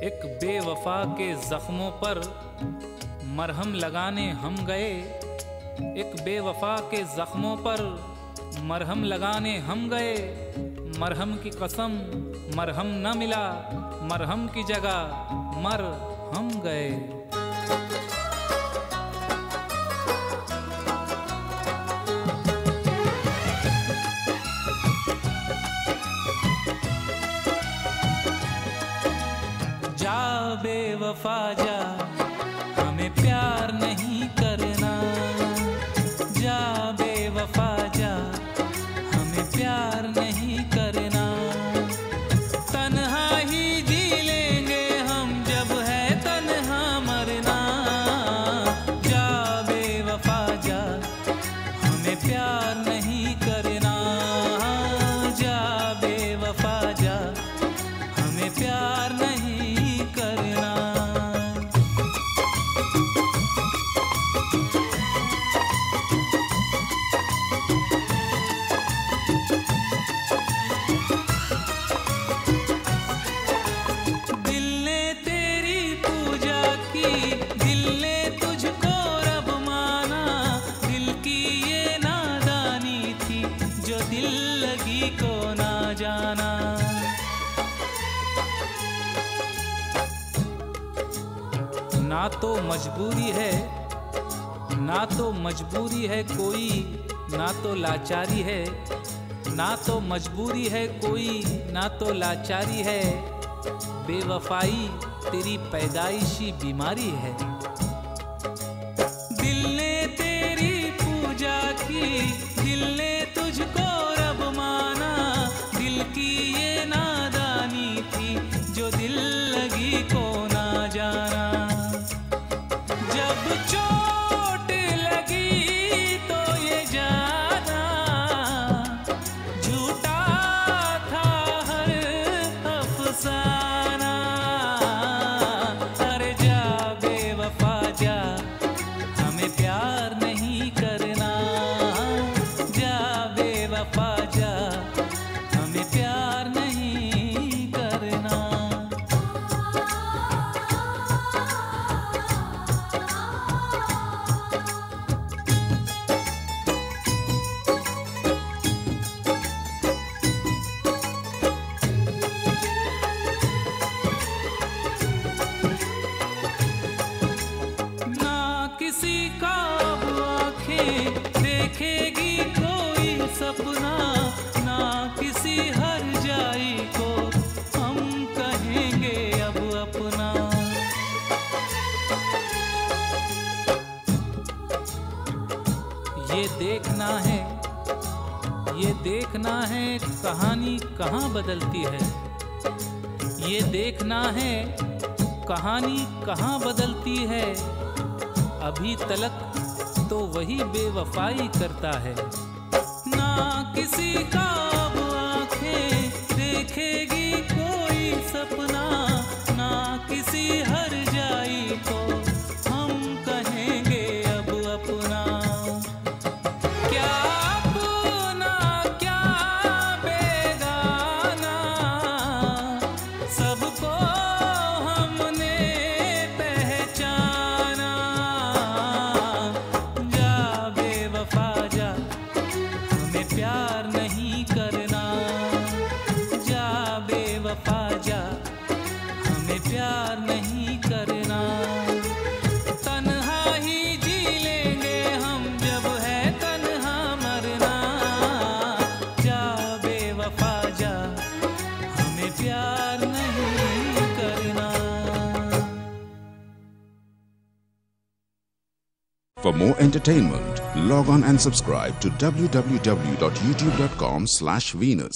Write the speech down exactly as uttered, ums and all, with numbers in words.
एक बेवफा के जख्मों पर मरहम लगाने हम गए, एक बेवफा के जख्मों पर मरहम लगाने हम गए। मरहम की कसम मरहम न मिला, मरहम की जगह मर हम गए। जा बेवफा जा, हमें प्यार नहीं करना। जा बेवफा जा, हमें प्यार नहीं करना। तन्हा ही जी लेंगे हम, जब है तन्हा मरना। जा बेवफा जा, हमें प्यार नहीं करना। जा बेवफा जा, हमें प्यार नहीं करना। दिल ने तेरी पूजा की, दिल ने तुझको रब माना। दिल की ये नादानी थी, जो दिल लगी को ना जाना। ना तो मजबूरी है, ना तो मजबूरी है कोई, ना तो लाचारी है। ना तो मजबूरी है कोई, ना तो लाचारी है। बेवफाई तेरी पैदाइशी बीमारी है। दिल ने तेरी पूजा की, दिल ने तुझको रब माना। दिल की ये नादानी थी, जो दिल लगी को ना जाना। जब चोट लगी तो ये जाना, झूठा था हर अफसाना। अरे जा बेवफा जा, हमें प्यार नहीं करना। जा बेवफा जा, हमें प्यार नहीं करना। ना किसी का अब आँखें देखेगी कोई सपना। ना किसी हर जाई को हम कहेंगे अब अपना। ये देखना है, ये देखना है कहानी कहाँ बदलती है। ये देखना है कहानी कहाँ बदलती है। अभी तलक तो वही बेवफाई करता है। ना किसी का अब आँखें देखेगी कोई सपना। ना किसी हर जाई को हम कहेंगे अब अपना। क्या अपना क्या बेगाना, सबको हमने पहचाना। जा बेवफा जा, हमें प्यार नहीं करना। जा बेवफा जा, हमें प्यार नहीं करना। तन्हा ही जी लेंगे हम, जब है तन्हा मरना। जा बेवफा जा, हमें प्यार नहीं करना। For more entertainment, log on and subscribe to w w w dot youtube dot com slash Venus.